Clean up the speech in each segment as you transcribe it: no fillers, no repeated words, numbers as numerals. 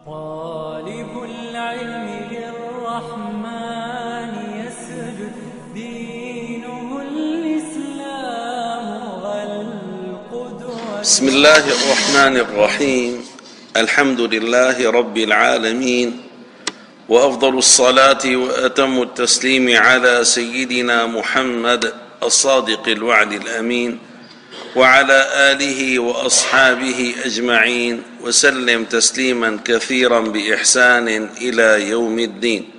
طالب العلم للرحمن يسجد دينه الإسلام والقدوة. بسم الله الرحمن الرحيم. الحمد لله رب العالمين، وأفضل الصلاة وأتم التسليم على سيدنا محمد الصادق الوعد الأمين وعلى آله وأصحابه أجمعين، وسلم تسليما كثيرا بإحسان إلى يوم الدين.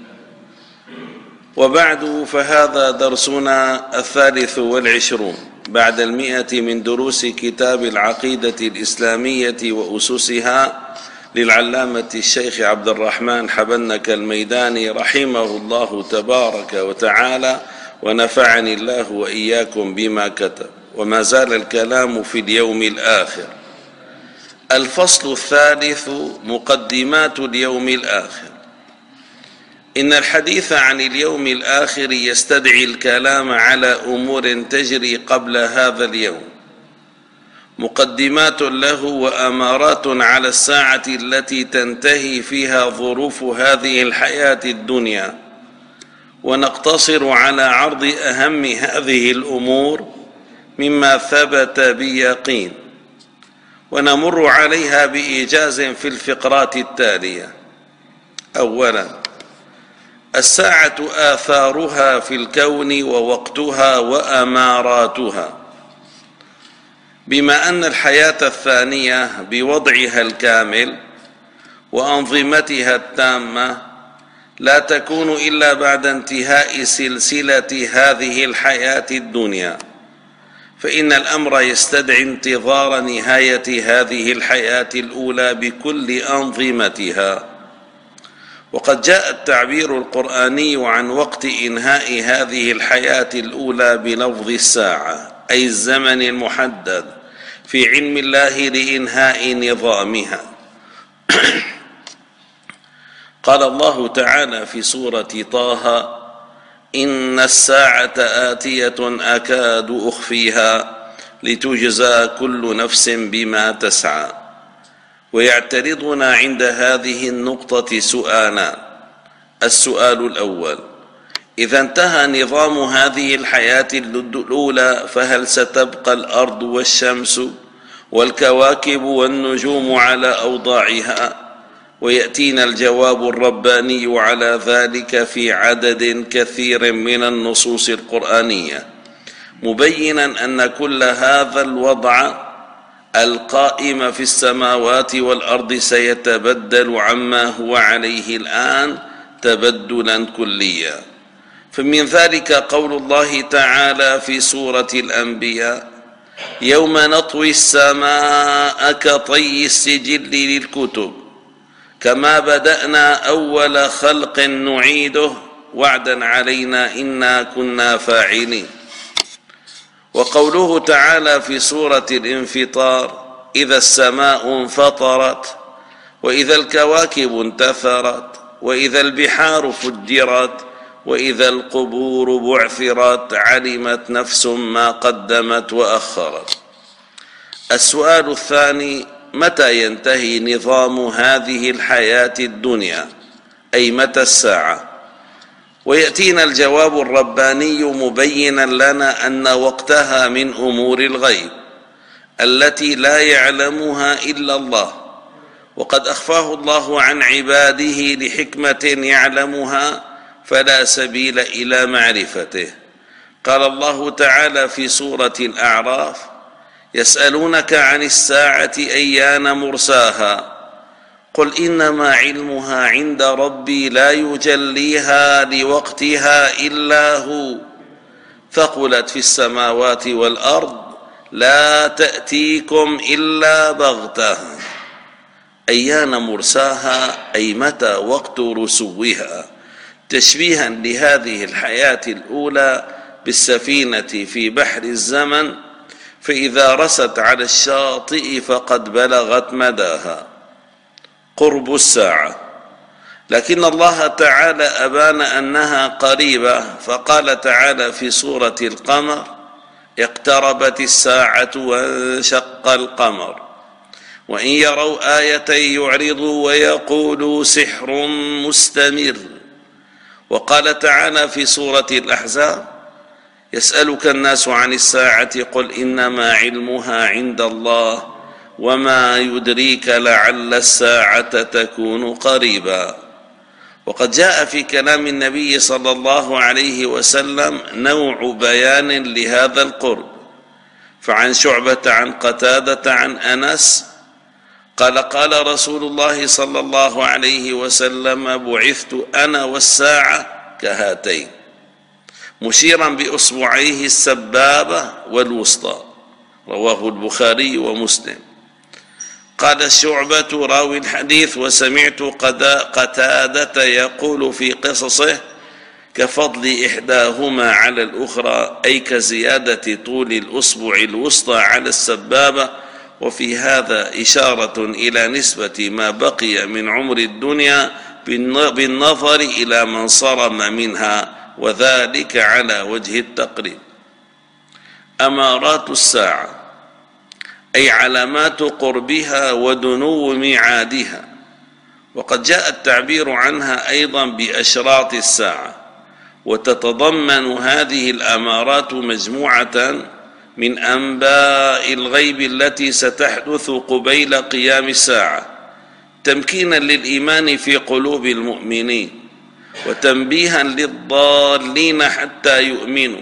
وبعد، فهذا درسنا 23 بعد 100 من دروس كتاب العقيدة الإسلامية وأسسها للعلامة الشيخ عبد الرحمن حبنك الميداني رحمه الله تبارك وتعالى، ونفعني الله وإياكم بما كتب. وما زال الكلام في اليوم الآخر. الفصل الثالث: مقدمات اليوم الآخر. إن الحديث عن اليوم الآخر يستدعي الكلام على أمور تجري قبل هذا اليوم، مقدمات له وأمارات على الساعة التي تنتهي فيها ظروف هذه الحياة الدنيا، ونقتصر على عرض أهم هذه الأمور مما ثبت بيقين، ونمر عليها بإيجاز في الفقرات التالية. أولا، الساعة آثارها في الكون ووقتها وأماراتها. بما أن الحياة الثانية بوضعها الكامل وأنظمتها التامة لا تكون إلا بعد انتهاء سلسلة هذه الحياة الدنيا، فإن الأمر يستدعي انتظار نهاية هذه الحياة الأولى بكل أنظمتها. وقد جاء التعبير القرآني عن وقت إنهاء هذه الحياة الأولى بلفظ الساعة، أي الزمن المحدد في علم الله لإنهاء نظامها. قال الله تعالى في سورة طه: إن الساعة آتية أكاد أخفيها لتجزى كل نفس بما تسعى. ويعترضنا عند هذه النقطة سؤالان. السؤال الأول: إذا انتهى نظام هذه الحياة الأولى فهل ستبقى الأرض والشمس والكواكب والنجوم على أوضاعها؟ ويأتينا الجواب الرباني على ذلك في عدد كثير من النصوص القرآنية، مبينا أن كل هذا الوضع القائم في السماوات والأرض سيتبدل عما هو عليه الآن تبدلا كليا. فمن ذلك قول الله تعالى في سورة الأنبياء: يوم نطوي السماء كطي السجل للكتب كما بدأنا أول خلق نعيده وعدا علينا إنا كنا فاعلين. وقوله تعالى في سورة الانفطار: إذا السماء انفطرت وإذا الكواكب انتثرت وإذا البحار فجرت وإذا القبور بعثرت علمت نفس ما قدمت وأخرت. السؤال الثاني: متى ينتهي نظام هذه الحياة الدنيا، أي متى الساعة؟ ويأتينا الجواب الرباني مبينا لنا أن وقتها من أمور الغيب التي لا يعلمها إلا الله، وقد أخفاه الله عن عباده لحكمة يعلمها فلا سبيل إلى معرفته. قال الله تعالى في سورة الأعراف: يسألونك عن الساعة أيان مرساها قل إنما علمها عند ربي لا يجليها لوقتها إلا هو ثقلت في السماوات والأرض لا تأتيكم إلا بغتة. أيان مرساها أي متى وقت رسوها، تشبيها لهذه الحياة الأولى بالسفينة في بحر الزمن، فإذا رست على الشاطئ فقد بلغت مداها. قرب الساعة، لكن الله تعالى أبان أنها قريبة، فقال تعالى في سورة القمر: اقتربت الساعة وانشق القمر. وإن يروا آية يعرضوا ويقولوا سحر مستمر. وقال تعالى في سورة الأحزاب: يسألك الناس عن الساعة قل إنما علمها عند الله وما يدريك لعل الساعة تكون قريبا. وقد جاء في كلام النبي صلى الله عليه وسلم نوع بيان لهذا القرب، فعن شعبة عن قتادة عن أنس قال: قال رسول الله صلى الله عليه وسلم: بعثت أنا والساعة كهاتين، مشيرا بأصبعيه السبابة والوسطى. رواه البخاري ومسلم. قال شعبة راوي الحديث: وسمعت قتادة يقول في قصصه: كفضل إحداهما على الأخرى، أي كزيادة طول الأصبع الوسطى على السبابة. وفي هذا إشارة إلى نسبة ما بقي من عمر الدنيا بالنظر إلى من صرم منها، وذلك على وجه التقريب. أمارات الساعة أي علامات قربها ودنو ميعادها، وقد جاء التعبير عنها أيضا بأشراط الساعة. وتتضمن هذه الأمارات مجموعة من أنباء الغيب التي ستحدث قبيل قيام الساعة، تمكينا للإيمان في قلوب المؤمنين، وتنبيها للضالين حتى يؤمنوا،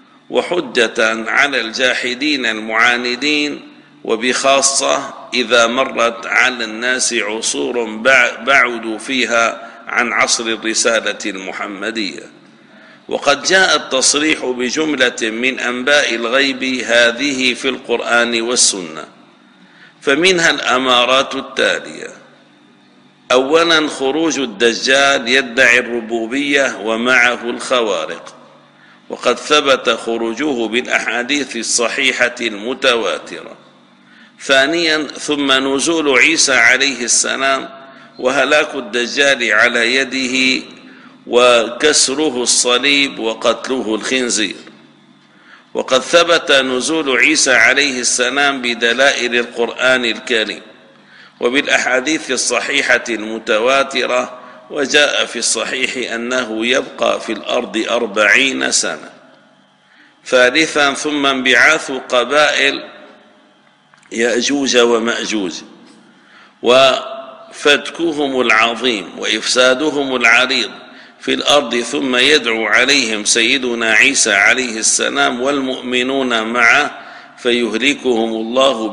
وحجة على الجاحدين المعاندين، وبخاصة إذا مرت على الناس عصور بعدوا فيها عن عصر الرسالة المحمدية. وقد جاء التصريح بجملة من أنباء الغيب هذه في القرآن والسنة، فمنها الأمارات التالية: أولا، خروج الدجال يدعي الربوبية ومعه الخوارق، وقد ثبت خروجه بالأحاديث الصحيحة المتواترة. ثانيا، ثم نزول عيسى عليه السلام وهلاك الدجال على يده وكسره الصليب وقتله الخنزير. وقد ثبت نزول عيسى عليه السلام بدلائل القرآن الكريم وبالأحاديث الصحيحة المتواترة، وجاء في الصحيح أنه يبقى في الأرض 40 سنة. ثالثا، ثم انبعاث قبائل يأجوج ومأجوج وفتكهم العظيم وإفسادهم العريض في الأرض، ثم يدعو عليهم سيدنا عيسى عليه السلام والمؤمنون معه، فيهلكهم الله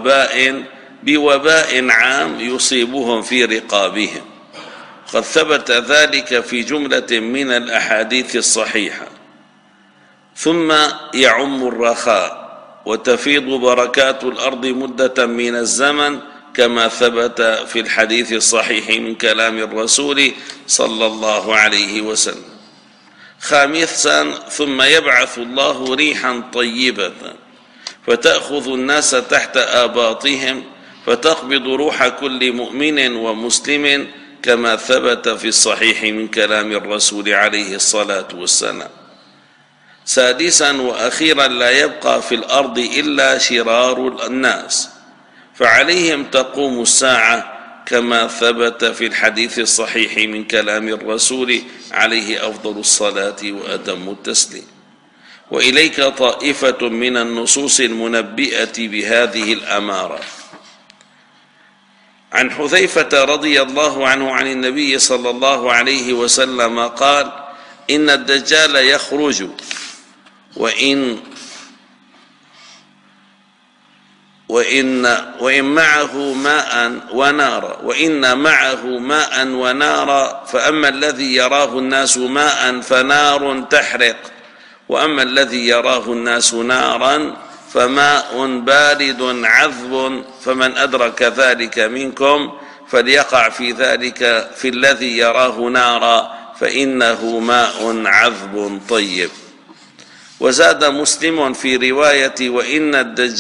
بوباء عام يصيبهم في رقابهم. قد ثبت ذلك في جملة من الأحاديث الصحيحة. ثم يعم الرخاء وتفيض بركات الأرض مدة من الزمن، كما ثبت في الحديث الصحيح من كلام الرسول صلى الله عليه وسلم. خامسا، ثم يبعث الله ريحا طيبة فتأخذ الناس تحت آباطهم، فتقبض روح كل مؤمن ومسلم، كما ثبت في الصحيح من كلام الرسول عليه الصلاة والسلام. سادسا وأخيرا، لا يبقى في الأرض إلا شرار الناس، فعليهم تقوم الساعة، كما ثبت في الحديث الصحيح من كلام الرسول عليه أفضل الصلاة وأتم التسليم. وإليك طائفة من النصوص المنبئة بهذه الأمارة. عن حذيفة رضي الله عنه عن النبي صلى الله عليه وسلم قال: إن الدجال يخرج وإن معه ماء ونارا، وإن معه ماء ونارا، فأما الذي يراه الناس ماء فنار تحرق، وأما الذي يراه الناس نارا فماء بارد عذب، فمن أدرك ذلك منكم فليقع في ذلك في الذي يراه نارا، فإنه ماء عذب طيب. وزاد مسلم في رواية: وإن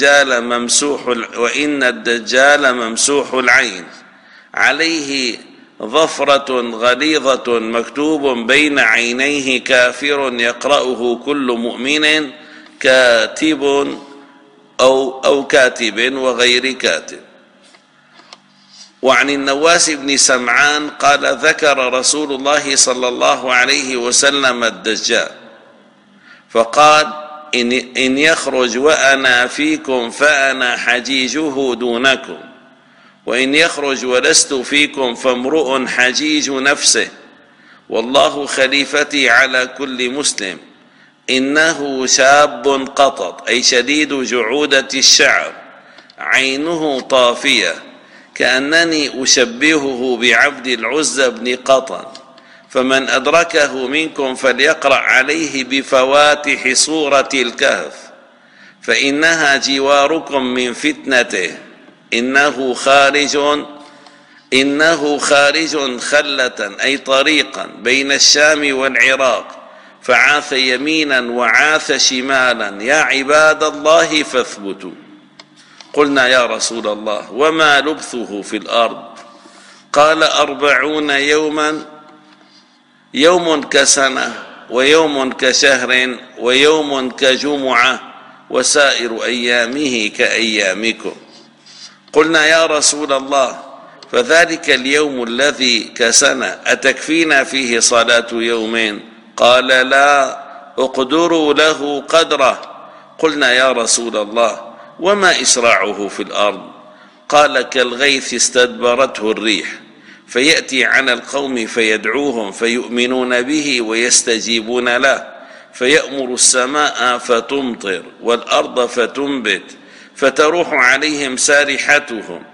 الدجال ممسوح العين، عليه ظفرة غليظة مكتوب بين عينيه كافر، يقرأه كل مؤمن، كاتب أو كاتب وغير كاتب. وعن النواس بن سمعان قال ذكر رسول الله صلى الله عليه وسلم الدجال فقال إن يخرج وأنا فيكم فأنا حجيجه دونكم، وإن يخرج ولست فيكم فامرؤ حجيج نفسه، والله خليفتي على كل مسلم، إنه شاب قطط أي شديد جعودة الشعر، عينه طافية، كأنني أشبهه بعبد العزى بن قطن، فمن أدركه منكم فليقرأ عليه بفواتح سورة الكهف، فإنها جواركم من فتنته، إنه خارج خلة أي طريقا بين الشام والعراق، فعاث يمينا وعاث شمالا، يا عباد الله فاثبتوا. قلنا يا رسول الله وما لبثه في الأرض؟ قال 40 يوما، يوم كسنة ويوم كشهر ويوم كجمعة وسائر أيامه كأيامكم. قلنا يا رسول الله فذلك اليوم الذي كسنة أتكفينا فيه صلاة يومين؟ قال لا، اقدروا له قدره. قلنا يا رسول الله وما إسراعه في الأرض؟ قال كالغيث استدبرته الريح، فيأتي على القوم فيدعوهم فيؤمنون به ويستجيبون له، فيأمر السماء فتمطر والأرض فتنبت، فتروح عليهم سارحتهم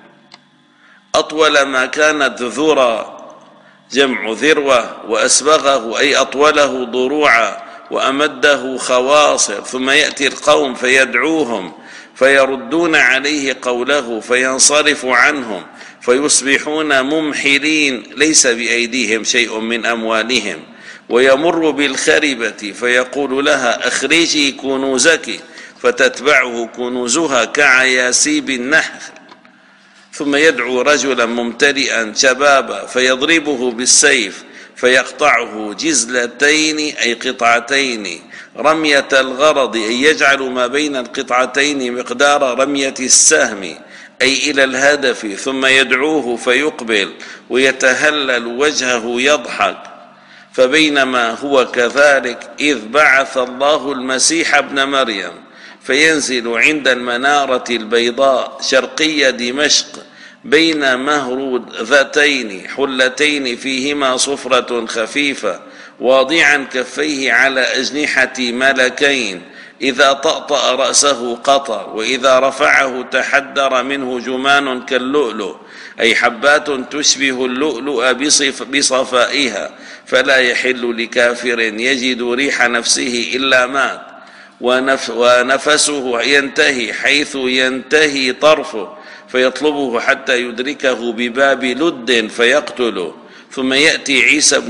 أطول ما كانت ذرى جمع ذروة، وأسبغه أي أطوله ضروعا وأمده خواصر، ثم يأتي القوم فيدعوهم فيردون عليه قوله فينصرف عنهم، فيصبحون ممحلين ليس بأيديهم شيء من أموالهم، ويمر بالخربة فيقول لها أخرجي كنوزك، فتتبعه كنوزها كعياسيب النحل، ثم يدعو رجلا ممتلئا شبابا فيضربه بالسيف فيقطعه جزلتين أي قطعتين، رمية الغرض أي يجعل ما بين القطعتين مقدار رمية السهم أي إلى الهدف، ثم يدعوه فيقبل ويتهلل وجهه يضحك. فبينما هو كذلك إذ بعث الله المسيح ابن مريم فينزل عند المنارة البيضاء شرقي دمشق بين مهروذتين حلتين فيهما صفرة خفيفة، واضعا كفيه على أجنحة ملكين، إذا طأطأ رأسه قطر، وإذا رفعه تحدر منه جمان كاللؤلؤ أي حبات تشبه اللؤلؤ بصفائها، فلا يحل لكافر يجد ريح نفسه إلا مات، ونفسه ينتهي حيث ينتهي طرفه، فيطلبه حتى يدركه بباب لد فيقتله. ثم يأتي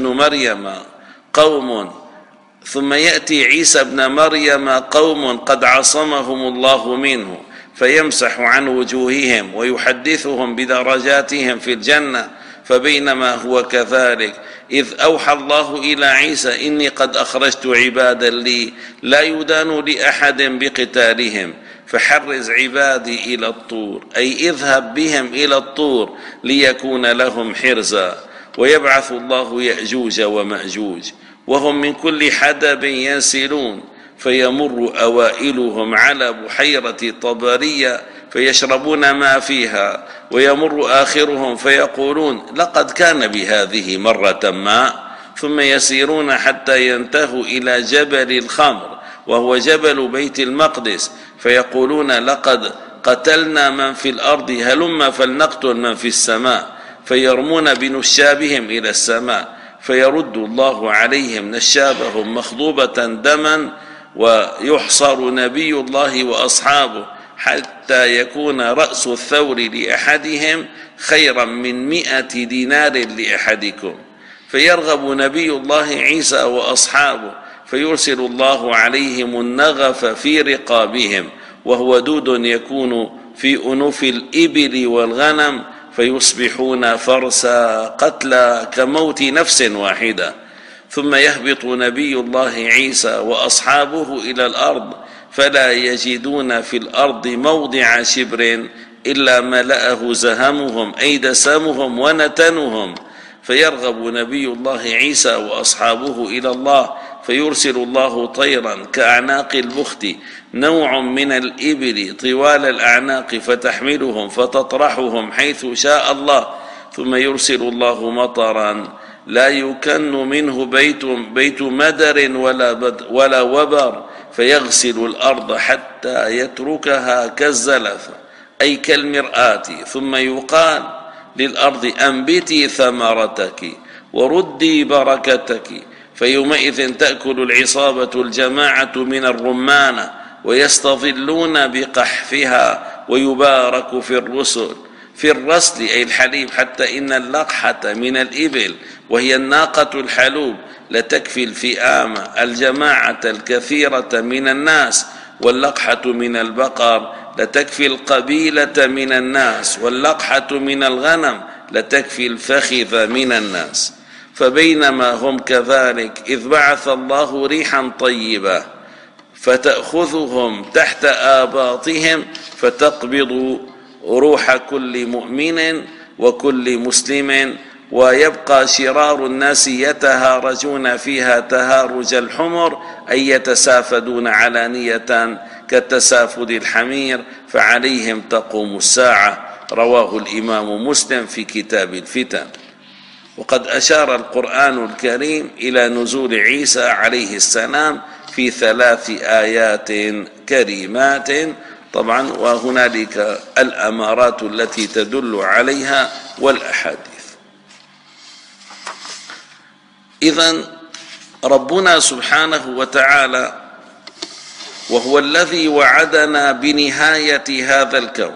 عيسى ابن مريم قوم قد عصمهم الله منه، فيمسح عن وجوههم ويحدثهم بدرجاتهم في الجنة. فبينما هو كذلك إذ أوحى الله إلى عيسى إني قد أخرجت عبادا لي لا يدان لأحد بقتالهم، فحرز عبادي إلى الطور أي اذهب بهم إلى الطور ليكون لهم حرزا. ويبعث الله يأجوج ومأجوج وهم من كل حدب ينسلون، فيمر أوائلهم على بحيرة طبرية فيشربون ما فيها، ويمر آخرهم فيقولون لقد كان بهذه مرة ما، ثم يسيرون حتى ينتهوا إلى جبل الخمر وهو جبل بيت المقدس، فيقولون لقد قتلنا من في الأرض هلم فلنقتل من في السماء، فيرمون بنشابهم إلى السماء، فيرد الله عليهم نشابهم مخضوبة دما، ويحصر نبي الله وأصحابه حتى يكون رأس الثور لأحدهم خيرا من 100 دينار لأحدكم، فيرغب نبي الله عيسى وأصحابه، فيرسل الله عليهم النغف في رقابهم، وهو دود يكون في أنوف الإبل والغنم، فيصبحون فرسا قتلى كموت نفس واحدة. ثم يهبط نبي الله عيسى وأصحابه إلى الأرض، فلا يجدون في الأرض موضع شبر إلا ملأه زهمهم أي دسمهم ونتنهم، فيرغب نبي الله عيسى وأصحابه إلى الله، فيرسل الله طيرا كأعناق البخت، نوع من الإبل طوال الأعناق، فتحملهم فتطرحهم حيث شاء الله، ثم يرسل الله مطرا لا يكن منه بيت مدر ولا وبر، فيغسل الأرض حتى يتركها كالزلف أي كالمرآة، ثم يقال للأرض أنبتي ثمرتك وردي بركتك، فيومئذ تأكل العصابة الجماعة من الرمان، ويستظلون بقحفها، ويبارك في الرسل أي الحليب، حتى إن اللقحة من الإبل وهي الناقة الحلوب لتكفي الفئام الجماعة الكثيرة من الناس، واللقحة من البقر لتكفي القبيلة من الناس، واللقحة من الغنم لتكفي الفخذ من الناس. فبينما هم كذلك إذ بعث الله ريحا طيبة فتأخذهم تحت آباطهم، فتقبض روح كل مؤمن وكل مسلم، ويبقى شرار الناس يتهارجون فيها تهارج الحمر أي يتسافدون علانية كتسافد الحمير، فعليهم تقوم الساعة. رواه الإمام مسلم في كتاب الفتن. وقد أشار القرآن الكريم إلى نزول عيسى عليه السلام في 3 آيات كريمات طبعا، وهنالك الأمارات التي تدل عليها والأحاديث. إذن ربنا سبحانه وتعالى وهو الذي وعدنا بنهاية هذا الكون،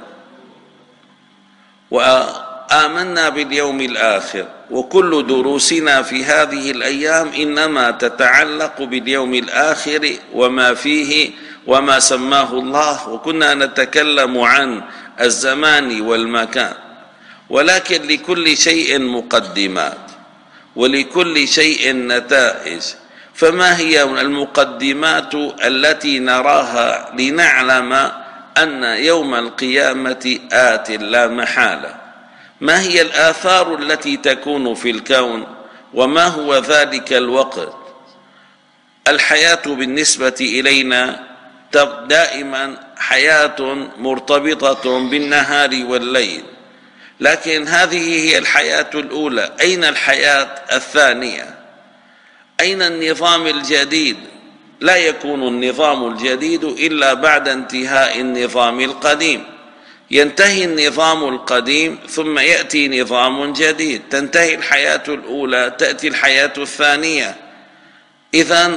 وآمنا باليوم الآخر، وكل دروسنا في هذه الأيام إنما تتعلق باليوم الآخر وما فيه وما سماه الله، وكنا نتكلم عن الزمان والمكان، ولكن لكل شيء مقدمات ولكل شيء نتائج. فما هي المقدمات التي نراها لنعلم أن يوم القيامة آت لا محالة؟ ما هي الآثار التي تكون في الكون؟ وما هو ذلك الوقت؟ الحياة بالنسبة إلينا دائما حياة مرتبطة بالنهار والليل، لكن هذه هي الحياة الأولى. أين الحياة الثانية؟ أين النظام الجديد؟ لا يكون النظام الجديد إلا بعد انتهاء النظام القديم. ينتهي النظام القديم ثم يأتي نظام جديد، تنتهي الحياة الأولى تأتي الحياة الثانية. إذن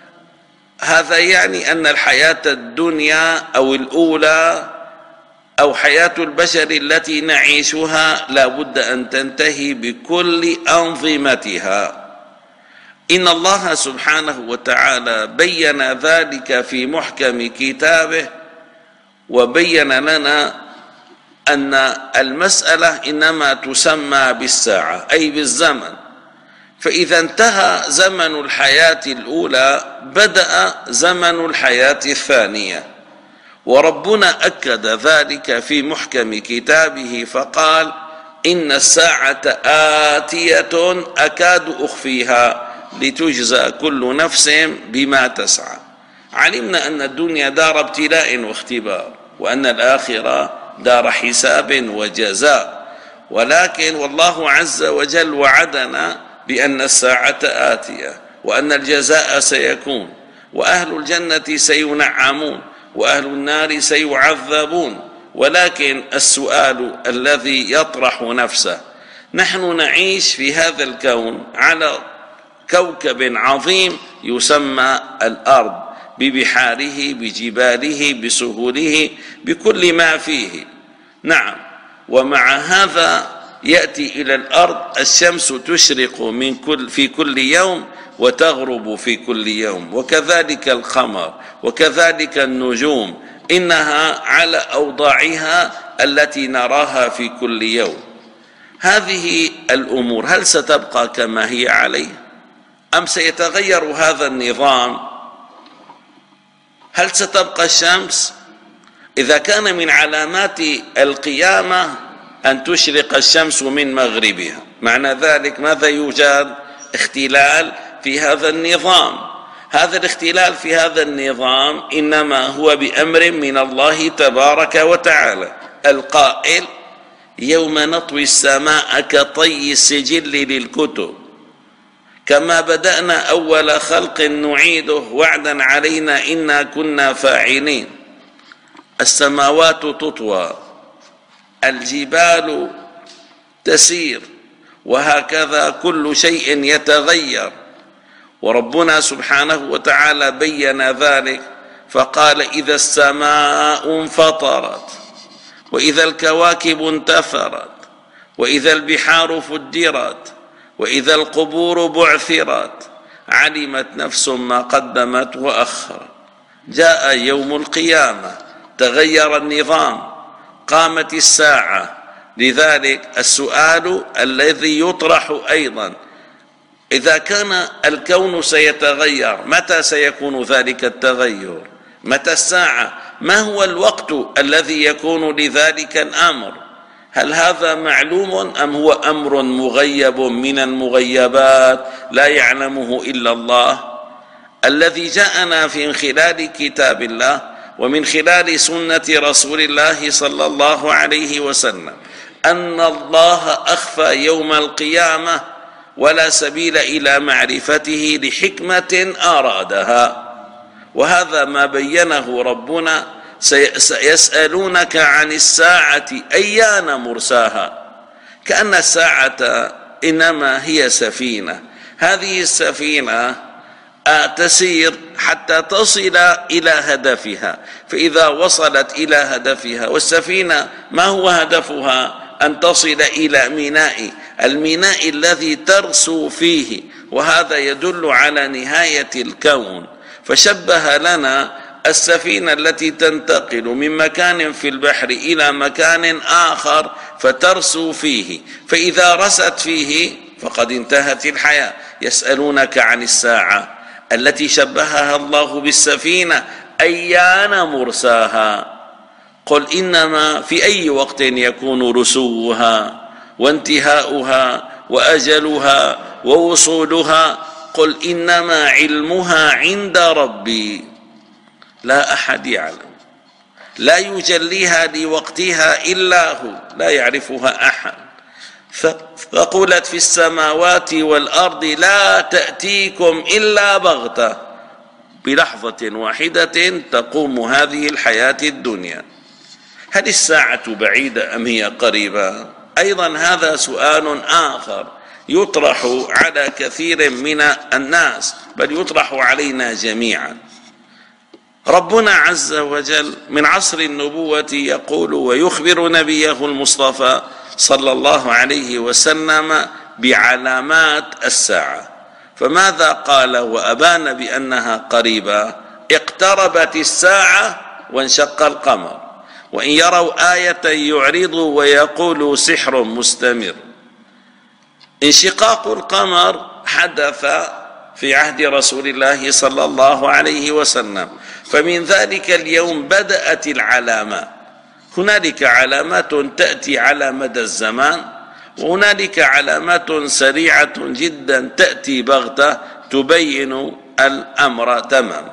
هذا يعني أن الحياة الدنيا أو الأولى أو حياة البشر التي نعيشها لا بد أن تنتهي بكل أنظمتها. إن الله سبحانه وتعالى بين ذلك في محكم كتابه، وبين لنا أن المسألة إنما تسمى بالساعة أي بالزمن. فإذا انتهى زمن الحياة الأولى بدأ زمن الحياة الثانية، وربنا أكد ذلك في محكم كتابه فقال: إن الساعة آتية أكاد أخفيها لتجزى كل نفس بما تسعى. علمنا أن الدنيا دار ابتلاء واختبار، وأن الآخرة دار حساب وجزاء، ولكن والله عز وجل وعدنا بأن الساعة آتية، وأن الجزاء سيكون، وأهل الجنة سينعمون، وأهل النار سيعذبون. ولكن السؤال الذي يطرح نفسه: نحن نعيش في هذا الكون على كوكب عظيم يسمى الأرض، ببحاره بجباله بسهوله بكل ما فيه. نعم، ومع هذا يأتي إلى الأرض الشمس تشرق في كل يوم وتغرب في كل يوم، وكذلك القمر، وكذلك النجوم، إنها على أوضاعها التي نراها في كل يوم. هذه الأمور هل ستبقى كما هي عليه، أم سيتغير هذا النظام؟ هل ستبقى الشمس، إذا كان من علامات القيامة أن تشرق الشمس من مغربها، معنى ذلك ماذا يوجد؟ اختلال في هذا النظام. هذا الاختلال في هذا النظام إنما هو بأمر من الله تبارك وتعالى القائل: يوم نطوي السماء كطي السجل للكتب كما بدأنا أول خلق نعيده وعدا علينا إنا كنا فاعلين. السماوات تطوى، الجبال تسير، وهكذا كل شيء يتغير. وربنا سبحانه وتعالى بين ذلك فقال: إذا السماء انفطرت، وإذا الكواكب انتثرت، وإذا البحار فجرت، وإذا القبور بعثرت، علمت نفس ما قدمت وأخرت. جاء يوم القيامة، تغير النظام، قامت الساعة. لذلك السؤال الذي يطرح أيضا: إذا كان الكون سيتغير، متى سيكون ذلك التغير؟ متى الساعة؟ ما هو الوقت الذي يكون لذلك الأمر؟ هل هذا معلوم أم هو أمر مغيب من المغيبات لا يعلمه إلا الله؟ الذي جاءنا من خلال كتاب الله ومن خلال سنة رسول الله صلى الله عليه وسلم أن الله أخفى يوم القيامة ولا سبيل إلى معرفته لحكمة أرادها، وهذا ما بينه ربنا: سيسألونك عن الساعة أيان مرساها. كأن الساعة إنما هي سفينة، هذه السفينة تسير حتى تصل إلى هدفها، فإذا وصلت إلى هدفها، والسفينة ما هو هدفها؟ أن تصل إلى الميناء الذي ترسو فيه، وهذا يدل على نهاية الكون. فشبه لنا السفينة التي تنتقل من مكان في البحر إلى مكان آخر فترسو فيه، فإذا رست فيه فقد انتهت الحياة. يسألونك عن الساعة التي شبهها الله بالسفينة أيان مرساها. قل إنما في أي وقت يكون رسوها وانتهاؤها وأجلها ووصولها؟ قل إنما علمها عند ربي لا أحد يعلم، لا يجليها لوقتها إلا هو، لا يعرفها أحد. فقلت في السماوات والأرض لا تأتيكم إلا بغتة، بلحظة واحدة تقوم هذه الحياة الدنيا. هل الساعة بعيدة أم هي قريبة؟ أيضا هذا سؤال آخر يطرح على كثير من الناس، بل يطرح علينا جميعا. ربنا عز وجل من عصر النبوة يقول ويخبر نبيه المصطفى صلى الله عليه وسلم بعلامات الساعة، فماذا قال وأبان بأنها قريبة؟ اقتربت الساعة وانشق القمر، وإن يروا آية يعرضوا ويقولوا سحر مستمر. انشقاق القمر حدث في عهد رسول الله صلى الله عليه وسلم، فمن ذلك اليوم بدأت العلامات. هنالك علامات تأتي على مدى الزمان، وهنالك علامات سريعة جدا تأتي بغتة تبين الأمر تماما.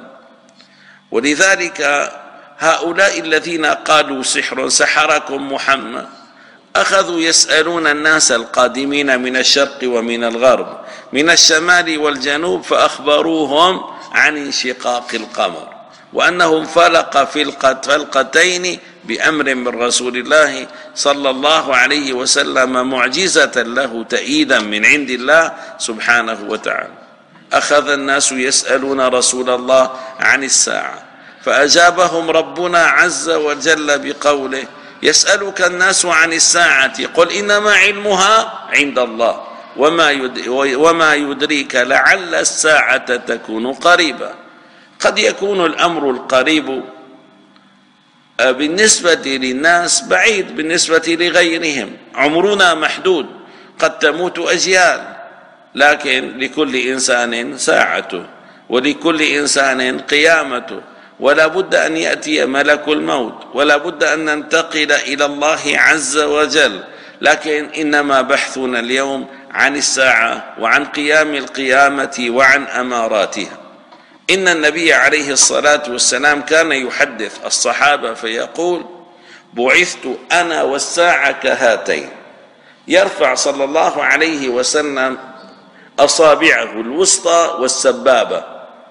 ولذلك هؤلاء الذين قالوا سحر سحركم محمد أخذوا يسألون الناس القادمين من الشرق ومن الغرب من الشمال والجنوب، فأخبروهم عن انشقاق القمر وأنهم فلق فلقتين بأمر من رسول الله صلى الله عليه وسلم، معجزة له تأييدا من عند الله سبحانه وتعالى. أخذ الناس يسألون رسول الله عن الساعة، فأجابهم ربنا عز وجل بقوله يسألك الناس عن الساعة قل إنما علمها عند الله وما يدريك لعل الساعة تكون قريبا. قد يكون الأمر القريب بالنسبة للناس بعيد بالنسبة لغيرهم، عمرنا محدود، قد تموت أجيال، لكن لكل إنسان ساعته ولكل إنسان قيامته، ولا بد أن يأتي ملك الموت، ولا بد أن ننتقل إلى الله عز وجل. لكن إنما بحثنا اليوم عن الساعة وعن قيام القيامة وعن أماراتها. إن النبي عليه الصلاة والسلام كان يحدث الصحابة فيقول: بعثت أنا والساعة كهاتين. يرفع صلى الله عليه وسلم أصابعه الوسطى والسبابة.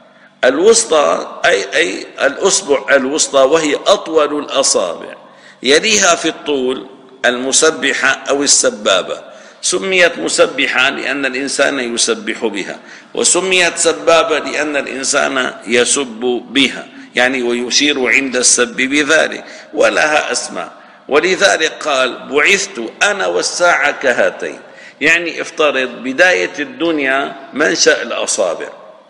الوسطى أي الأصبع الوسطى، وهي أطول الأصابع، يليها في الطول المسبحة أو السبابة. سميت مسبحة لأن الإنسان يسبح بها، وسميت سبابة لأن الإنسان يسب بها، يعني ويشير عند السب بذلك، ولها أسماء. ولذلك قال: بعثت أنا والساعة كهاتين، يعني افترض بداية الدنيا منشأ الأصابع.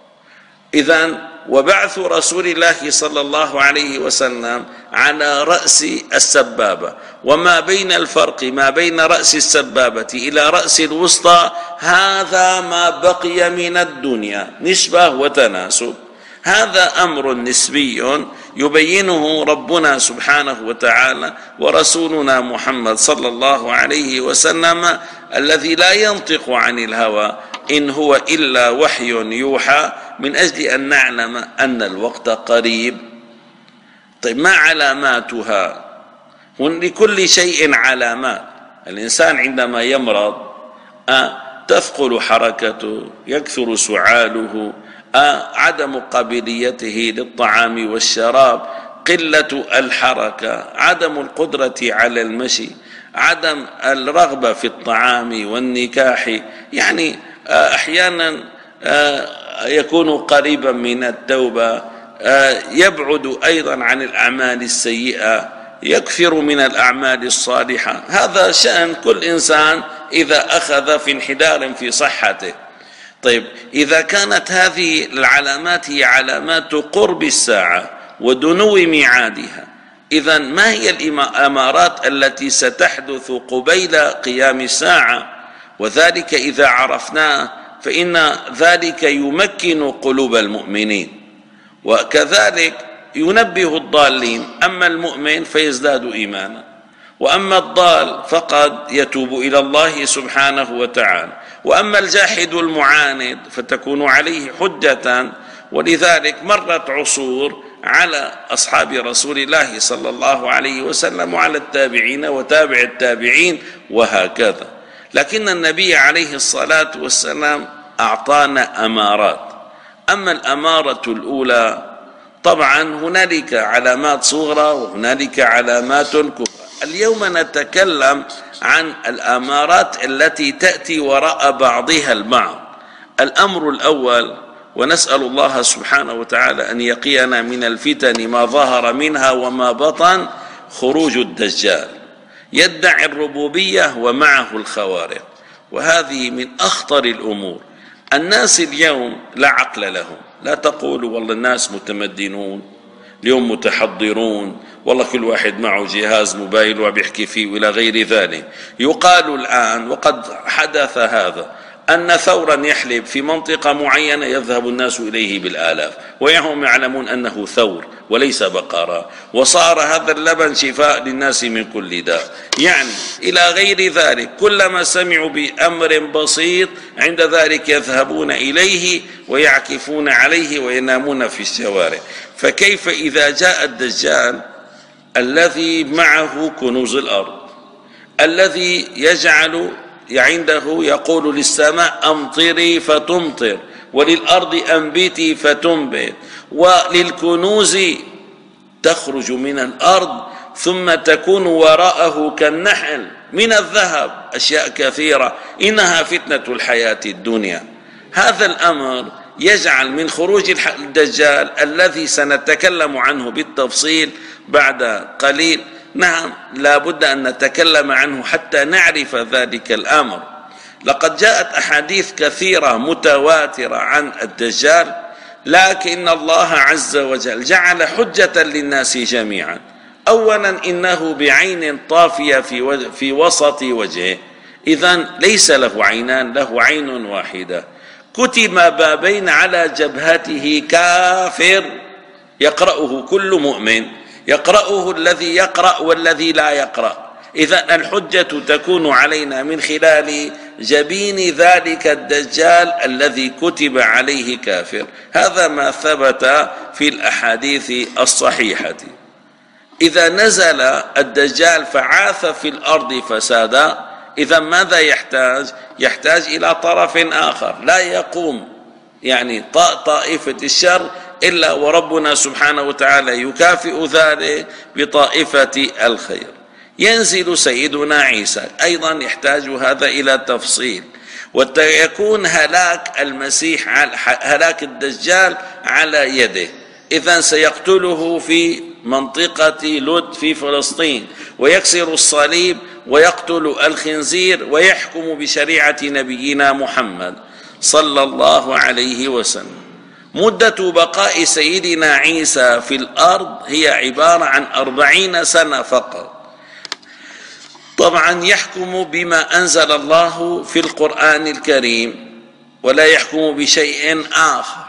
إذن وبعث رسول الله صلى الله عليه وسلم على رأس السبابة، وما بين الفرق ما بين رأس السبابة إلى رأس الوسطى هذا ما بقي من الدنيا، نسبة وتناسب. هذا أمر نسبي يبينه ربنا سبحانه وتعالى ورسولنا محمد صلى الله عليه وسلم، الذي لا ينطق عن الهوى إن هو إلا وحي يوحى، من أجل أن نعلم أن الوقت قريب. طيب، ما علاماتها؟ لكل شيء علامات. الإنسان عندما يمرض تثقل حركته، يكثر سعاله، عدم قابليته للطعام والشراب، قلة الحركة، عدم القدرة على المشي، عدم الرغبة في الطعام والنكاح، يعني أحيانا يكون قريبا من التوبة، يبعد أيضا عن الأعمال السيئة، يكثر من الأعمال الصالحة. هذا شأن كل إنسان إذا أخذ في انحدار في صحته. طيب، إذا كانت هذه العلامات هي علامات قرب الساعة ودنو ميعادها، إذن ما هي الأمارات التي ستحدث قبيل قيام الساعة؟ وذلك إذا عرفناه فإن ذلك يمكن قلوب المؤمنين، وكذلك ينبه الضالين. أما المؤمن فيزداد إيمانا، وأما الضال فقد يتوب إلى الله سبحانه وتعالى، وأما الجاحد المعاند فتكون عليه حجة. ولذلك مرت عصور على أصحاب رسول الله صلى الله عليه وسلم وعلى التابعين وتابع التابعين وهكذا. لكن النبي عليه الصلاة والسلام أعطانا أمارات. أما الأمارة الأولى، طبعا هنالك علامات صغرى وهنالك علامات كبرى. اليوم نتكلم عن الأمارات التي تأتي وراء بعضها البعض. الأمر الأول، ونسأل الله سبحانه وتعالى أن يقينا من الفتن ما ظهر منها وما بطن، خروج الدجال. يدعي الربوبية ومعه الخوارق، وهذه من أخطر الأمور. الناس اليوم لا عقل لهم. لا تقولوا والله الناس متمدنون اليوم متحضرون، والله كل واحد معه جهاز موبايل وبيحكي فيه وإلى غير ذلك. يقال الآن وقد حدث هذا أن ثورا يحلب في منطقة معينة يذهب الناس إليه بالآلاف، وهم يعلمون أنه ثور وليس بقرة، وصار هذا اللبن شفاء للناس من كل داء، يعني إلى غير ذلك. كلما سمعوا بأمر بسيط عند ذلك يذهبون إليه ويعكفون عليه وينامون في الشوارع. فكيف إذا جاء الدجال الذي معه كنوز الأرض، الذي يجعل عنده يقول للسماء أمطري فتمطر، وللأرض أنبتي فتنبت، وللكنوز تخرج من الأرض ثم تكون وراءه كالنحل من الذهب، أشياء كثيرة، إنها فتنة الحياة الدنيا. هذا الأمر يجعل من خروج الدجال الذي سنتكلم عنه بالتفصيل بعد قليل، نعم لا بد أن نتكلم عنه حتى نعرف ذلك الأمر. لقد جاءت أحاديث كثيرة متواترة عن الدجال، لكن الله عز وجل جعل حجة للناس جميعا. أولا، إنه بعين طافية في وسط وجهه، إذن ليس له عينان، له عين واحدة. كتب بابين على جبهته كافر، يقرأه كل مؤمن، يقرأه الذي يقرأ والذي لا يقرأ. إذن الحجة تكون علينا من خلال جبين ذلك الدجال الذي كتب عليه كافر. هذا ما ثبت في الأحاديث الصحيحة. إذا نزل الدجال فعاث في الأرض فسادا، إذا ماذا يحتاج؟ يحتاج إلى طرف آخر، لا يقوم يعني طائفة الشر إلا وربنا سبحانه وتعالى يكافئ ذلك بطائفة الخير. ينزل سيدنا عيسى، أيضا يحتاج هذا إلى تفصيل، ويكون هلاك المسيح هلاك الدجال على يده. إذن سيقتله في منطقة لد في فلسطين، ويكسر الصليب ويقتل الخنزير ويحكم بشريعة نبينا محمد صلى الله عليه وسلم. مدة بقاء سيدنا عيسى في الأرض هي عبارة عن 40 سنة فقط. طبعا يحكم بما أنزل الله في القرآن الكريم ولا يحكم بشيء آخر.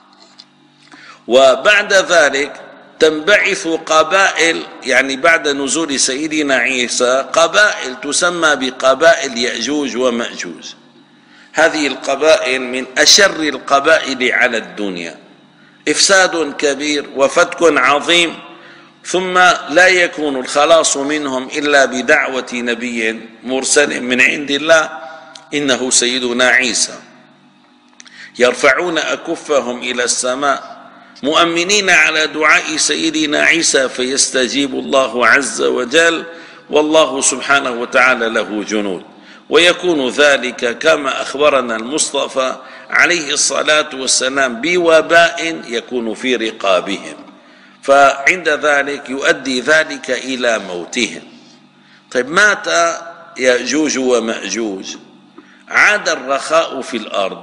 وبعد ذلك تنبعث قبائل، يعني بعد نزول سيدنا عيسى قبائل تسمى بقبائل يأجوج ومأجوج. هذه القبائل من أشر القبائل على الدنيا، إفساد كبير وفتك عظيم، ثم لا يكون الخلاص منهم إلا بدعوة نبي مرسل من عند الله إنه سيدنا عيسى. يرفعون أكفهم إلى السماء مؤمنين على دعاء سيدنا عيسى فيستجيب الله عز وجل، والله سبحانه وتعالى له جنود. ويكون ذلك كما أخبرنا المصطفى عليه الصلاة والسلام بوباء يكون في رقابهم، فعند ذلك يؤدي ذلك إلى موتهم. طيب مات يأجوج ومأجوج، عاد الرخاء في الأرض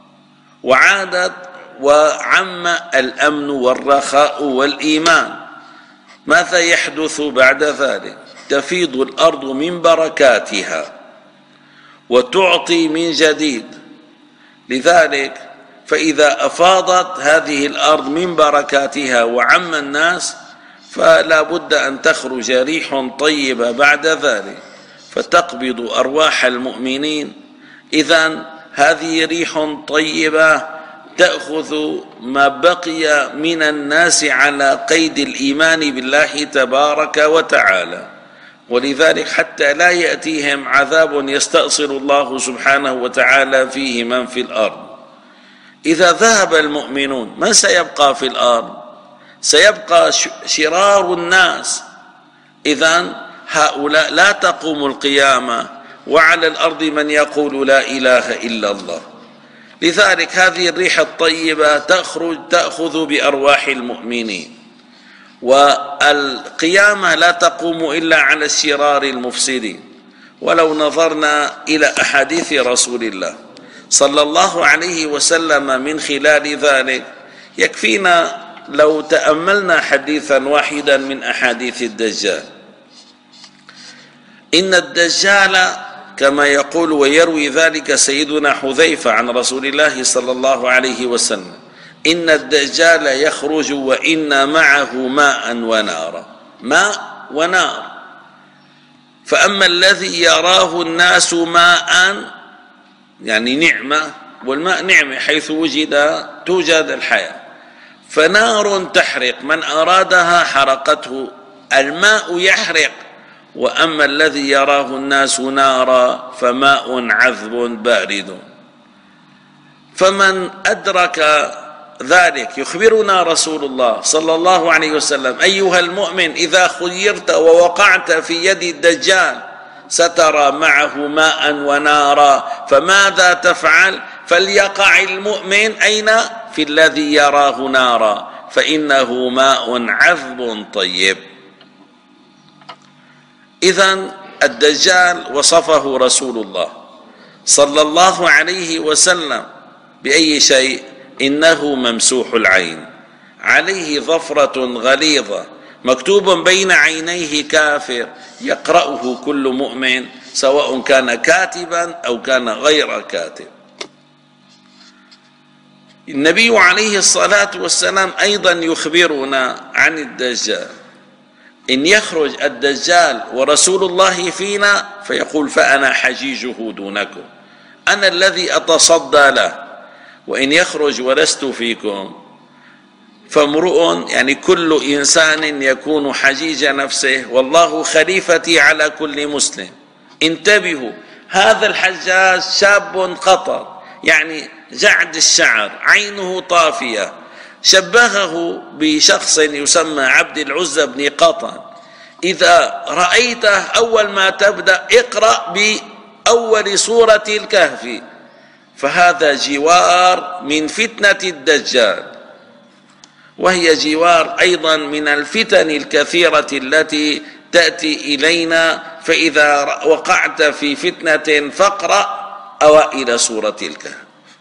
وعم الأمن والرخاء والإيمان. ماذا يحدث بعد ذلك؟ تفيض الأرض من بركاتها وتعطي من جديد. لذلك فإذا أفاضت هذه الأرض من بركاتها وعم الناس فلا بد أن تخرج ريح طيبة بعد ذلك فتقبض أرواح المؤمنين. إذن هذه ريح طيبة تأخذ ما بقي من الناس على قيد الإيمان بالله تبارك وتعالى. ولذلك حتى لا يأتيهم عذاب يستأصل الله سبحانه وتعالى فيه من في الأرض. إذا ذهب المؤمنون من سيبقى في الأرض؟ سيبقى شرار الناس. إذن هؤلاء لا تقوم القيامة وعلى الأرض من يقول لا إله إلا الله. لذلك هذه الريح الطيبة تأخذ بأرواح المؤمنين، والقيامة لا تقوم إلا على الشرار المفسدين. ولو نظرنا إلى أحاديث رسول الله صلى الله عليه وسلم من خلال ذلك يكفينا لو تأملنا حديثا واحدا من أحاديث الدجال. إن الدجال كما يقول ويروي ذلك سيدنا حذيفة عن رسول الله صلى الله عليه وسلم: إن الدجال يخرج وإن معه ماء ونارا، ماء ونار. فأما الذي يراه الناس ماء يعني نعمة، والماء نعمة حيث توجد الحياة، فنار تحرق من أرادها حرقته، الماء يحرق. وأما الذي يراه الناس نارا فماء عذب بارد. فمن أدرك ذلك يخبرنا رسول الله صلى الله عليه وسلم: أيها المؤمن إذا خيرت ووقعت في يد الدجال سترى معه ماء ونارا، فماذا تفعل؟ فليقع المؤمن أين؟ في الذي يراه نارا، فإنه ماء عذب طيب. إذن الدجال وصفه رسول الله صلى الله عليه وسلم بأي شيء؟ إنه ممسوح العين، عليه ظفرة غليظة، مكتوب بين عينيه كافر، يقرأه كل مؤمن سواء كان كاتبا أو كان غير كاتب. النبي عليه الصلاة والسلام أيضا يخبرنا عن الدجال، إن يخرج الدجال ورسول الله فينا فيقول فأنا حجيجه دونكم، أنا الذي أتصدى له، وإن يخرج ولست فيكم فامرؤ، يعني كل إنسان يكون حجيج نفسه، والله خليفتي على كل مسلم. انتبهوا، هذا الحجاج شاب قطر، يعني جعد الشعر، عينه طافية، شبهه بشخص يسمى عبد العزى بن قطن. إذا رأيته أول ما تبدأ اقرأ بأول سورة الكهف، فهذا جوار من فتنة الدجال، وهي جوار أيضا من الفتن الكثيرة التي تأتي إلينا. فإذا وقعت في فتنة فاقرأ أوائل سورة الكهف.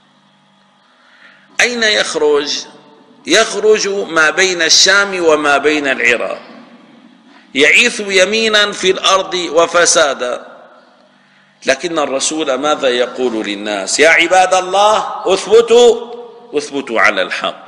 أين يخرج؟ يخرج ما بين الشام وما بين العراق، يعيث يمينا في الأرض وفسادا. لكن الرسول ماذا يقول للناس؟ يا عباد الله اثبتوا على الحق.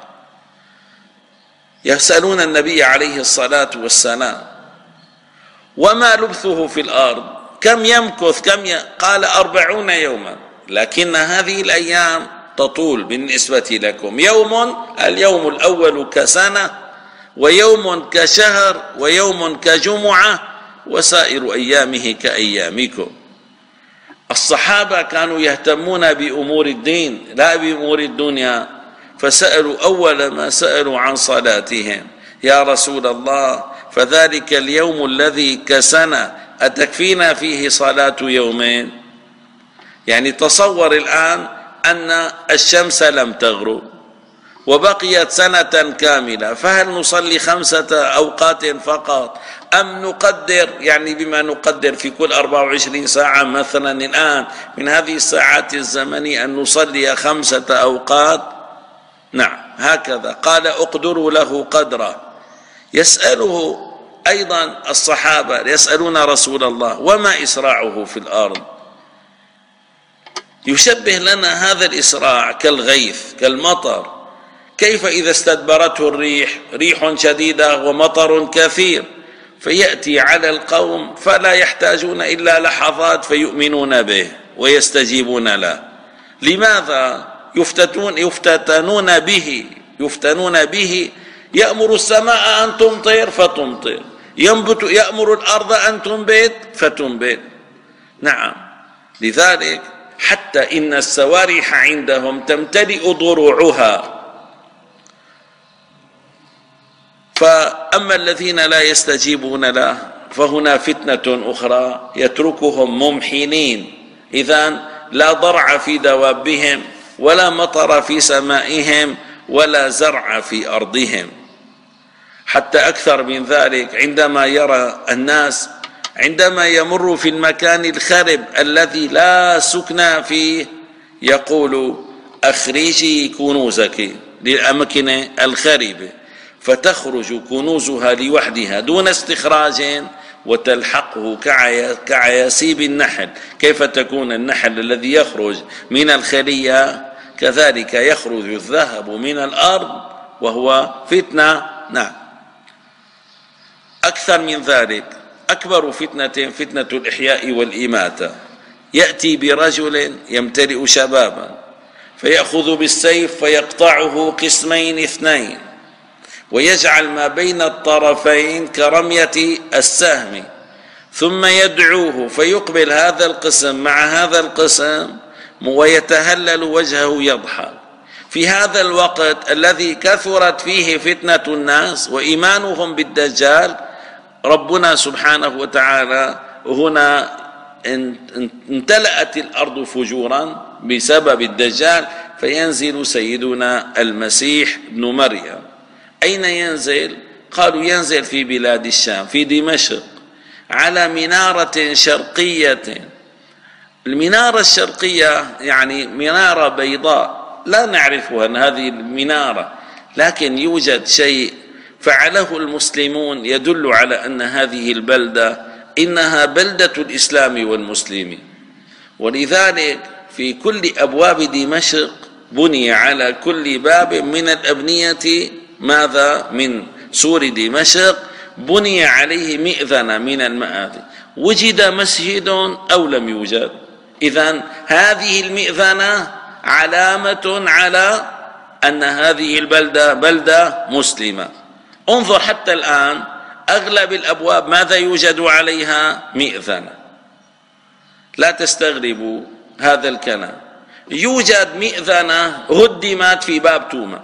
يسألون النبي عليه الصلاة والسلام وما لبثه في الأرض، كم يمكث، قال 40 يوما، لكن هذه الأيام تطول بالنسبة لكم، اليوم الأول كسنة، ويوم كشهر، ويوم كجمعة، وسائر أيامه كأيامكم. الصحابة كانوا يهتمون بأمور الدين لا بأمور الدنيا، فسألوا أول ما سألوا عن صلاتهم، يا رسول الله فذلك اليوم الذي كسنة أتكفينا فيه صلاة يومين؟ يعني تصور الآن أن الشمس لم تغرب وبقيت سنة كاملة، فهل نصلي 5 أوقات فقط، أم نقدر يعني بما نقدر في كل 24 ساعة مثلا الآن من هذه الساعات الزمنية أن نصلي 5 أوقات؟ نعم، هكذا قال اقدروا له قدره. يسأله أيضا الصحابة، يسألون رسول الله وما إسراعه في الأرض؟ يشبه لنا هذا الإسراع كالغيث، كالمطر. كيف إذا استدبرته الريح، ريح شديدة ومطر كثير، فيأتي على القوم فلا يحتاجون إلا لحظات فيؤمنون به ويستجيبون له. لماذا؟ يفتنون به. يأمر السماء أن تمطر فتمطر، يأمر الأرض أن تنبت فتنبت. نعم، لذلك حتى إن السوارح عندهم تمتلئ ضروعها. فأما الذين لا يستجيبون له فهنا فتنة أخرى، يتركهم ممحنين، إذن لا ضرع في دوابهم، ولا مطر في سمائهم، ولا زرع في أرضهم. حتى أكثر من ذلك، عندما يرى الناس، عندما يمر في المكان الخرب الذي لا سكن فيه، يقول أخرجي كنوزك للأماكن الخربة، فتخرج كنوزها لوحدها دون استخراج وتلحقه كعياسيب النحل. كيف تكون النحل الذي يخرج من الخلية كذلك يخرج الذهب من الأرض وهو فتنة. نعم، أكثر من ذلك، أكبر فتنة فتنة الإحياء والإماتة. يأتي برجل يمتلئ شبابا فيأخذ بالسيف فيقطعه قسمين 2، ويجعل ما بين الطرفين كرمية السهم، ثم يدعوه فيقبل هذا القسم مع هذا القسم ويتهلل وجهه يضحك. في هذا الوقت الذي كثرت فيه فتنة الناس وإيمانهم بالدجال، ربنا سبحانه وتعالى هنا امتلأت الأرض فجورا بسبب الدجال، فينزل سيدنا المسيح ابن مريم. أين ينزل؟ قالوا ينزل في بلاد الشام، في دمشق، على منارة شرقية. المنارة الشرقية يعني منارة بيضاء لا نعرفها أن هذه المنارة، لكن يوجد شيء فعله المسلمون يدل على أن هذه البلدة إنها بلدة الإسلام والمسلمين. ولذلك في كل أبواب دمشق بني على كل باب من الأبنية ماذا؟ من سور دمشق بني عليه مئذنة من المآذن. وجد مسجد أو لم يوجد؟ إذن هذه المئذنة علامة على أن هذه البلدة بلدة مسلمة. انظر حتى الآن أغلب الأبواب ماذا يوجد عليها؟ مئذنة. لا تستغربوا هذا الكلام. يوجد مئذنة هدمت في باب توما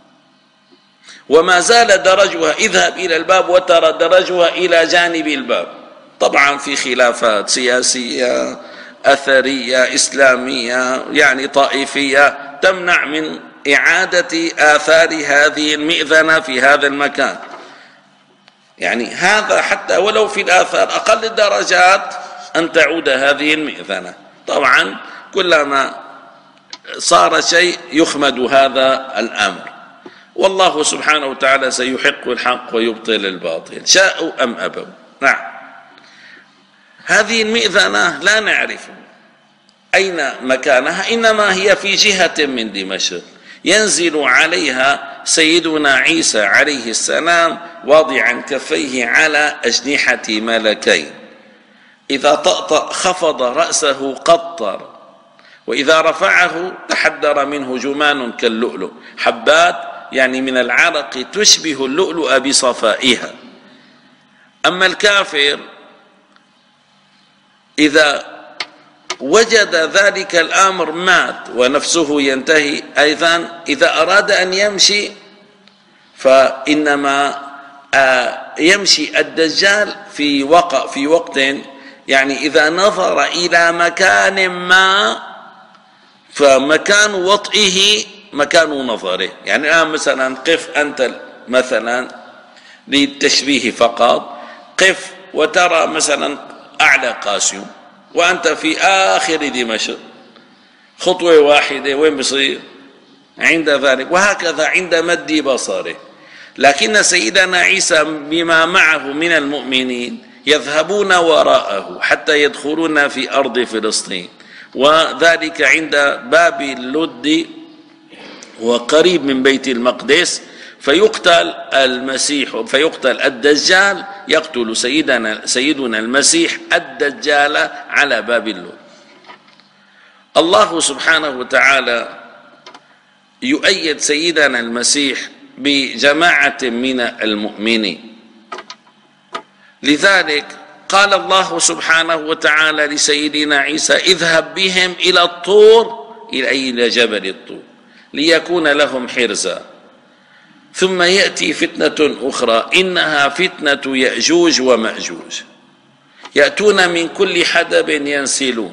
وما زال درجها، اذهب إلى الباب وترى درجها إلى جانب الباب، طبعا في خلافات سياسية أثرية إسلامية يعني طائفية تمنع من إعادة آثار هذه المئذنة في هذا المكان. يعني هذا حتى ولو في الآثار أقل الدرجات أن تعود هذه المئذنة. طبعا كلما صار شيء يخمد هذا الأمر، والله سبحانه وتعالى سيحق الحق ويبطل الباطل شاءوا أم أبوا. نعم، هذه المئذنة لا نعرف أين مكانها، إنما هي في جهة من دمشق ينزل عليها سيدنا عيسى عليه السلام واضعا كفيه على أجنحة ملكين، إذا طأطأ خفض رأسه قطر، وإذا رفعه تحدر منه جمان كاللؤلؤ، حبات يعني من العرق تشبه اللؤلؤ بصفائها. أما الكافر إذا وجد ذلك الأمر مات ونفسه ينتهي. أيضا إذا أراد أن يمشي فإنما يمشي الدجال في وقت يعني إذا نظر إلى مكان ما فمكان وطئه مكان نظره. يعني الآن مثلا قف أنت مثلا للتشبيه فقط، قف وترى مثلا أعلى قاسيوم وأنت في آخر دمشق، خطوة واحدة وين بصير؟ عند ذلك. وهكذا عند مد بصره. لكن سيدنا عيسى بما معه من المؤمنين يذهبون وراءه حتى يدخلون في أرض فلسطين، وذلك عند باب اللد وقريب من بيت المقدس، فيقتل المسيح، فيقتل الدجال، يقتل سيدنا المسيح الدجال على باب اللد. الله سبحانه وتعالى يؤيد سيدنا المسيح بجماعة من المؤمنين. لذلك قال الله سبحانه وتعالى لسيدنا عيسى: اذهب بهم إلى الطور، إلى جبل الطور، ليكون لهم حرزا، ثم يأتي فتنة أخرى إنها فتنة يأجوج ومأجوج، يأتون من كل حدب ينسلون.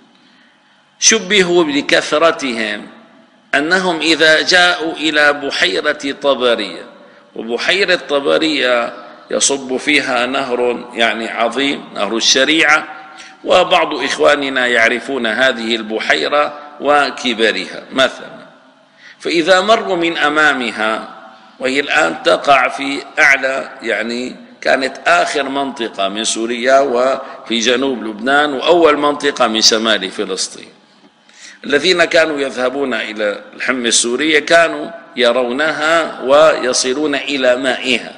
شبهوا بكثرتهم أنهم إذا جاءوا إلى بحيرة طبرية، وبحيرة طبرية يصب فيها نهر يعني عظيم، نهر الشريعة، وبعض إخواننا يعرفون هذه البحيرة وكبرها مثلا، فإذا مروا من أمامها، وهي الآن تقع في أعلى يعني كانت آخر منطقة من سوريا وفي جنوب لبنان، وأول منطقة من شمال فلسطين. الذين كانوا يذهبون إلى الحمة السورية كانوا يرونها ويصلون إلى مائها.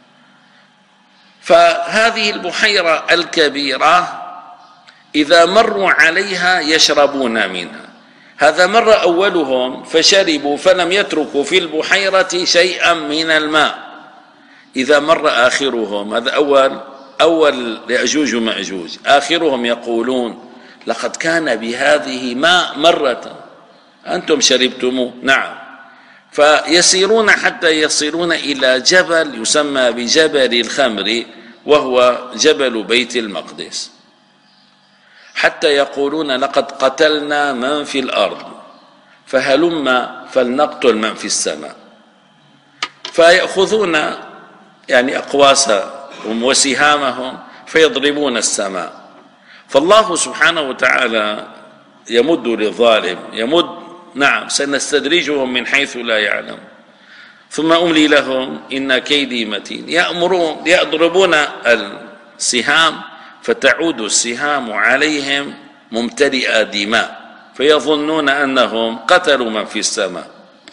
فهذه البحيرة الكبيرة إذا مروا عليها يشربون منها. هذا مر أولهم فشربوا فلم يتركوا في البحيرة شيئا من الماء. إذا مر آخرهم، هذا أول يأجوج ومأجوج، آخرهم يقولون: لقد كان بهذه ماء مرة أنتم شربتموه. نعم. فيسيرون حتى يصلون إلى جبل يسمى بجبل الخمر، وهو جبل بيت المقدس، حتى يقولون: لقد قتلنا من في الأرض فهلما فلنقتل من في السماء. فيأخذون يعني أقواسهم وسهامهم فيضربون السماء. فالله سبحانه وتعالى يمد للظالم، نعم، سنستدرجهم من حيث لا يعلم ثم أملي لهم إن كيدي متين. يضربون السهام فتعود السهام عليهم ممتلئة دماء، فيظنون أنهم قتلوا من في السماء.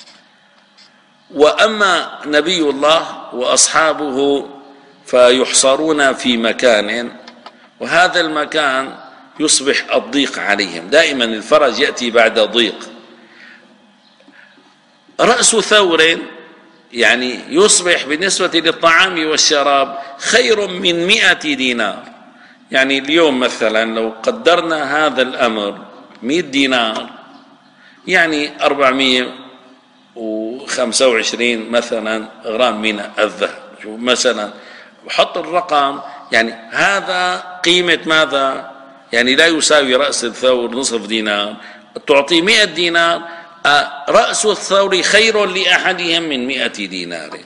وأما نبي الله وأصحابه فيحصرون في مكان، وهذا المكان يصبح الضيق عليهم، دائما الفرج يأتي بعد ضيق. رأس ثور يعني يصبح بالنسبة للطعام والشراب خير من 100 دينار. يعني اليوم مثلا لو قدرنا هذا الأمر 100 دينار يعني 425 مثلا غرام من الذهب مثلا، حط الرقم، يعني هذا قيمة ماذا؟ يعني لا يساوي رأس الثور نصف دينار، تعطي 100 دينار، رأس الثور خير لأحدهم من 100 دينار.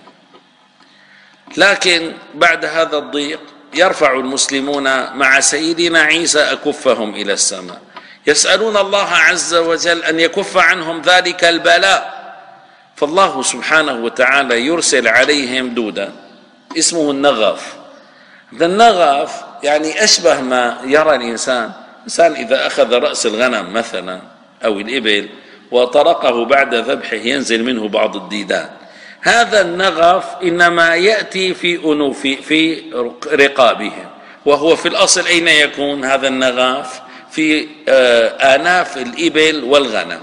لكن بعد هذا الضيق يرفع المسلمون مع سيدنا عيسى أكفهم إلى السماء، يسألون الله عز وجل أن يكف عنهم ذلك البلاء، فالله سبحانه وتعالى يرسل عليهم دودا اسمه النغف. هذا النغف يعني أشبه ما يرى الإنسان إذا أخذ رأس الغنم مثلا أو الإبل وطرقه بعد ذبحه ينزل منه بعض الديدان. هذا النغف إنما يأتي في رقابهم، وهو في الأصل أين يكون هذا النغف؟ في آناف الإبل والغنم،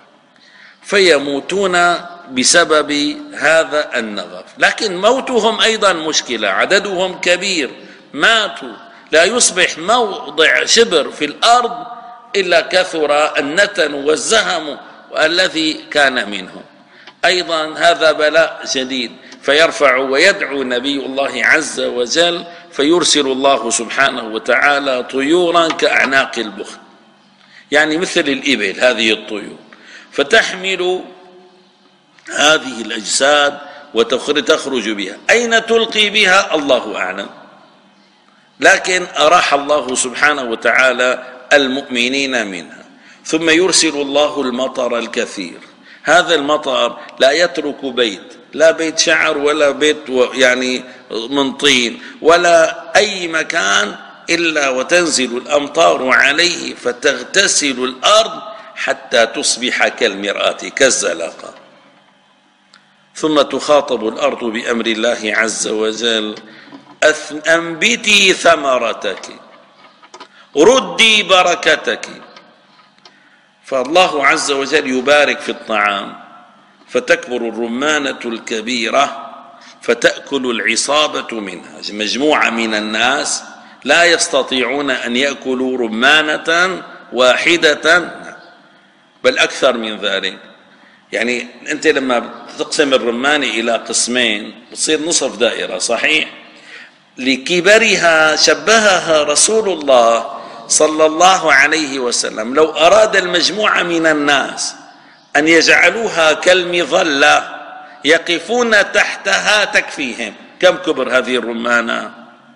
فيموتون بسبب هذا النغف. لكن موتهم أيضا مشكلة، عددهم كبير، ماتوا لا يصبح موضع شبر في الأرض إلا كثر النتن والزهم الذي كان منهم. أيضا هذا بلاء شديد، فيرفع ويدعو نبي الله عز وجل، فيرسل الله سبحانه وتعالى طيورا كأعناق البخت، يعني مثل الإبل هذه الطيور، فتحمل هذه الأجساد وتخرج بها. أين تلقي بها الله أعلم، لكن أراح الله سبحانه وتعالى المؤمنين منها. ثم يرسل الله المطر الكثير، هذا المطر لا يترك بيت، لا بيت شعر ولا بيت يعني من طين ولا أي مكان إلا وتنزل الأمطار عليه فتغتسل الأرض حتى تصبح كالمرآة كالزلقة. ثم تخاطب الأرض بأمر الله عز وجل: أنبتي ثمرتك، ردي بركتك. فالله عز وجل يبارك في الطعام، فتكبر الرمانة الكبيرة فتأكل العصابة منها. مجموعة من الناس لا يستطيعون أن يأكلوا رمانة واحدة، بل أكثر من ذلك. يعني أنت لما تقسم الرمانة إلى قسمين بتصير نصف دائرة، صحيح؟ لكبرها شبهها رسول الله صلى الله عليه وسلم. لو أراد المجموعة من الناس أن يجعلوها كالمظلة يقفون تحتها تكفيهم. كم كبر هذه الرمانة؟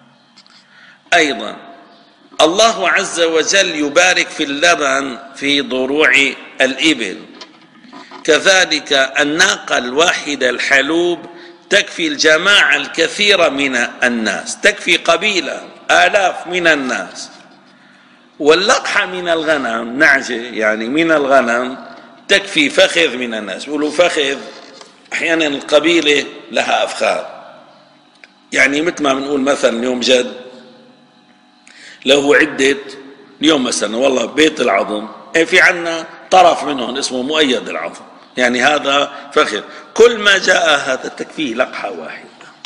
أيضا الله عز وجل يبارك في اللبن في ضروع الإبل، كذلك الناقة الواحدة الحلوب تكفي الجماعة الكثيرة من الناس، تكفي قبيلة آلاف من الناس. واللقحة من الغنم، نعجة يعني من الغنم، تكفي فخذ من الناس. يقولوا فخذ، أحيانا القبيلة لها أفخاذ، يعني مثل ما بنقول مثلا اليوم جد له عدة، اليوم مثلا والله بيت العظم في عنا طرف منهم اسمه مؤيد العظم، يعني هذا فخذ. كل ما جاء هذا تكفيه لقحة واحدة،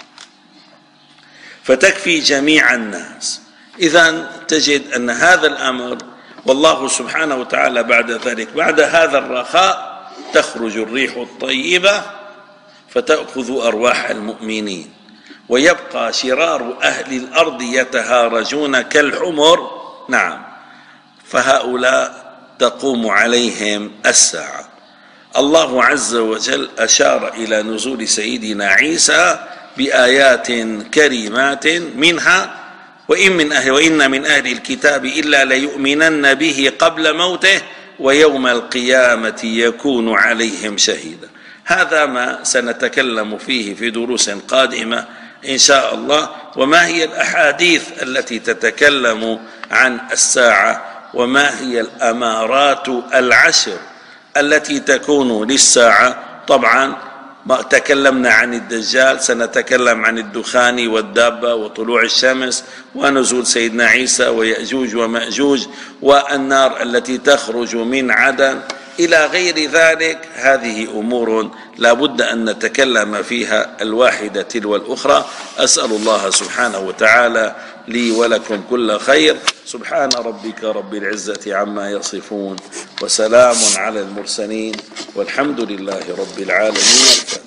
فتكفي جميع الناس. إذن تجد أن هذا الأمر، والله سبحانه وتعالى بعد ذلك بعد هذا الرخاء تخرج الريح الطيبة فتأخذ أرواح المؤمنين، ويبقى شرار أهل الأرض يتهارجون كالحمر. نعم، فهؤلاء تقوم عليهم الساعة. الله عز وجل أشار إلى نزول سيدنا عيسى بآيات كريمات، منها: وإن من أهل الكتاب إلا ليؤمنن به قبل موته ويوم القيامة يكون عليهم شهيدا. هذا ما سنتكلم فيه في دروس قادمة إن شاء الله. وما هي الأحاديث التي تتكلم عن الساعة وما هي الأمارات العشر التي تكون للساعة. طبعا تكلمنا عن الدجال، سنتكلم عن الدخان والدابة وطلوع الشمس ونزول سيدنا عيسى ويأجوج ومأجوج والنار التي تخرج من عدن إلى غير ذلك. هذه أمور لا بد أن نتكلم فيها الواحدة تلو الأخرى. أسأل الله سبحانه وتعالى لي ولكم كل خير. سبحان ربك رب العزة عما يصفون وسلام على المرسلين والحمد لله رب العالمين.